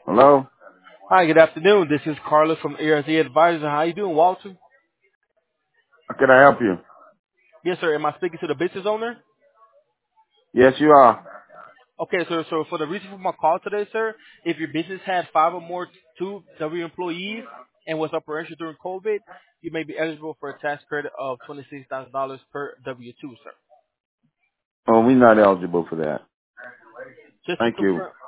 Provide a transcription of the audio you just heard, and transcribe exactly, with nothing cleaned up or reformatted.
Hello? Hi, good afternoon. This is Carlos from A R Z Advisor. How you doing, Walter? How can I help you? Yes, sir. Am I speaking to the business owner? Yes, you are. Okay, sir. So for the reason for my call today, sir, if your business had five or more two W employees and was operational during COVID, you may be eligible for a tax credit of twenty-six thousand dollars per W two, sir. Oh, we're not eligible for that. Just to Thank you. confirm.